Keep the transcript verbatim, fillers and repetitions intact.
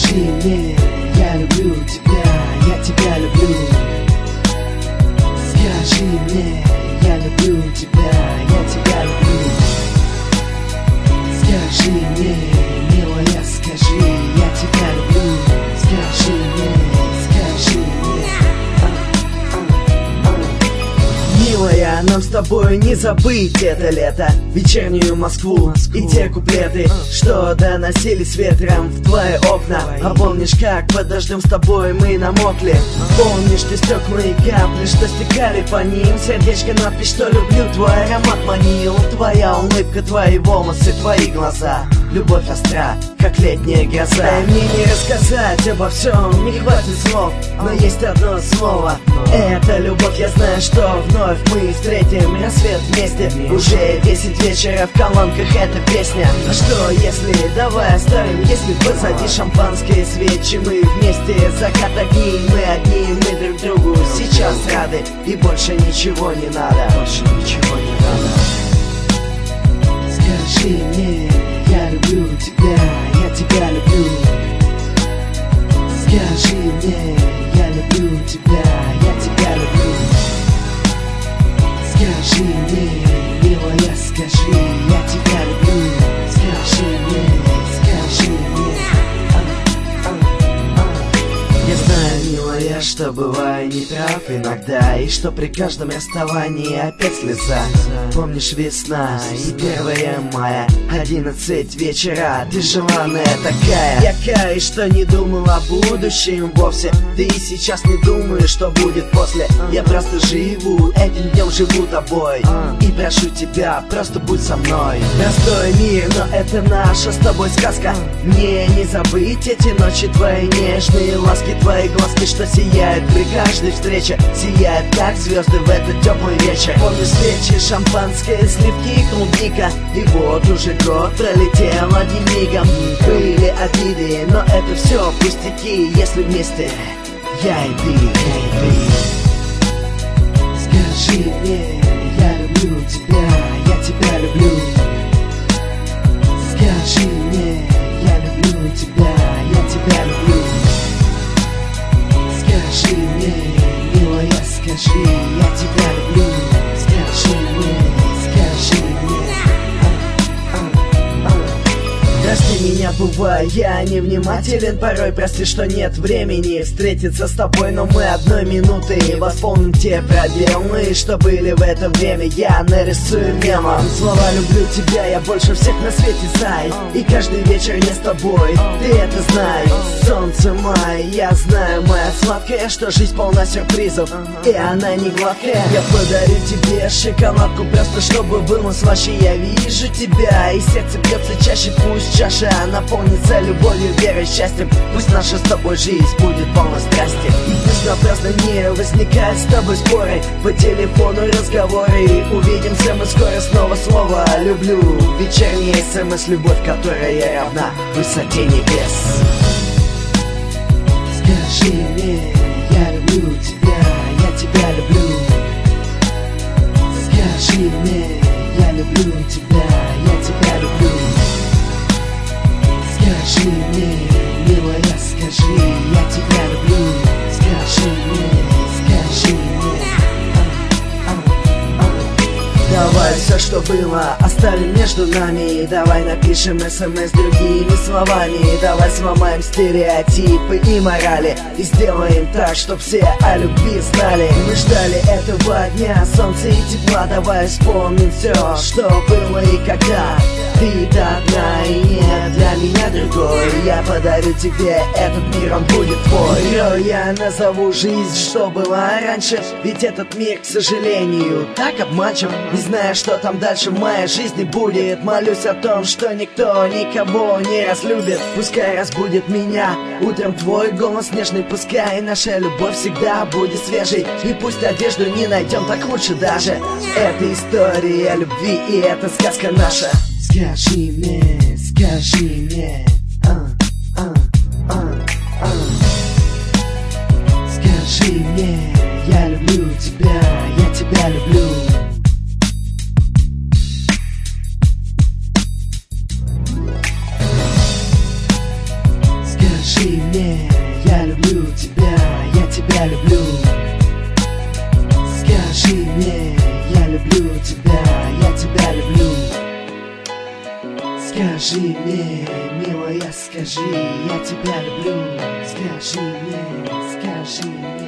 Скажи мне, я люблю тебя, я тебя люблю. Скажи мне, я люблю тебя, я тебя люблю. Скажи мне, милая, скажи, я тебя люблю. Скажи мне, скажи мне. Милая, нам с тобой не забыть это лето, вечернюю Москву, и те куплеты, что доносились ветром в твои окна. А помнишь, как под дождем с тобой мы намокли? Помнишь те стекла и капли, что стекали по ним? Сердечко, надпись, что люблю, твой аромат манил. Твоя улыбка, твои волосы, твои глаза. Любовь остра, как летняя гроза. Дай мне не рассказать обо всем, не хватит слов, но есть одно слово. Это любовь, я знаю, что вновь мы встретим рассвет вместе. Уже десять вечера, в колонках эта песня. А что если, давай оставим, если позади шампанское, свечи, мы вместе, закат, огни, мы одни, мы друг другу сейчас рады. И больше ничего не надо, больше ничего не надо. Скажи мне, я люблю тебя, я тебя люблю. Скажи мне, я люблю тебя, я тебя люблю. Скажи мне, милая, скажи, я тебя люблю. Скажи мне, скажи мне. А, а, а. Я знаю, милая, что бываю неправ иногда, и что при каждом расставании опять слеза. Помнишь, весна и первое мая, одиннадцать вечера, ты желанная такая. Я каюсь, что не думал о будущем вовсе, да и сейчас не думаю, что будет после. Я просто живу, этим днем живу тобой, и прошу тебя, просто будь со мной. Простой мир, но это наша с тобой сказка. Мне не забыть эти ночи, твои нежные ласки, твои глазки, что сияют при каждой встрече, сияют как звезды в этот теплый вечер. Помню свечи, шампанское, сливки и клубника, и вот уже год пролетел одним мигом. Были обиды, но это все пустяки, если вместе я и ты, я и ты. Скажи мне, я люблю тебя, я тебя люблю. Скажи мне, я люблю тебя, я тебя люблю. Скажи мне, милая, скажи, я тебя люблю. Скажи мне, скажи мне. А, а, а. Прости меня, бываю, я невнимателен порой. Прости, что нет времени встретиться с тобой, но мы одной минуты восполним те пробелы, что были в это время. Я нарисую мемом слова «люблю тебя, я больше всех на свете знаю». И каждый вечер я с тобой, ты это знаешь. Солнце мая, я знаю, моя сладкая, что жизнь полна сюрпризов, и она не гладкая. Я подарю тебе шоколадку, просто чтобы было слаще. Я вижу тебя, и сердце бьется чаще. Пусть чаша наполнится любовью, верой, счастьем. Пусть наша с тобой жизнь будет полна страсти. И пусть напрасно не возникает с тобой споры, по телефону разговоры. Увидимся мы скоро снова, слово «люблю». Вечерний смс, любовь, которая равна высоте небес. Скажи мне, я люблю тебя, я тебя люблю. Скажи мне, я люблю тебя, я тебя люблю. Скажи мне, милая, скажи, я тебя люблю. Скажи мне, скажи мне. А, а, а. Давай все, что было, оставим между нами. Давай напишем смс другими словами. Давай сломаем стереотипы и морали, и сделаем так, чтоб все о любви знали. Мы ждали этого дня, солнца и тепла. Давай вспомним все, что было и когда. Ты одна и нет для меня другой. Я подарю тебе этот мир, он будет твой. Я назову жизнь, что была раньше, ведь этот мир, к сожалению, так обманчив. Не знаю, что там дальше в моей жизни будет. Молюсь о том, что никто никого не разлюбит. Пускай разбудит меня утром твой голос нежный. Пускай наша любовь всегда будет свежей. И пусть одежду не найдем, так лучше даже. Это история любви, и это сказка наша. Скажи мне, скажи мне, а, а, а, а. Скажи мне, я люблю тебя, я тебя люблю. Скажи мне. ради тебя, я тебя люблю. Скажи мне, милая, скажи, я тебя люблю. Скажи мне, скажи мне.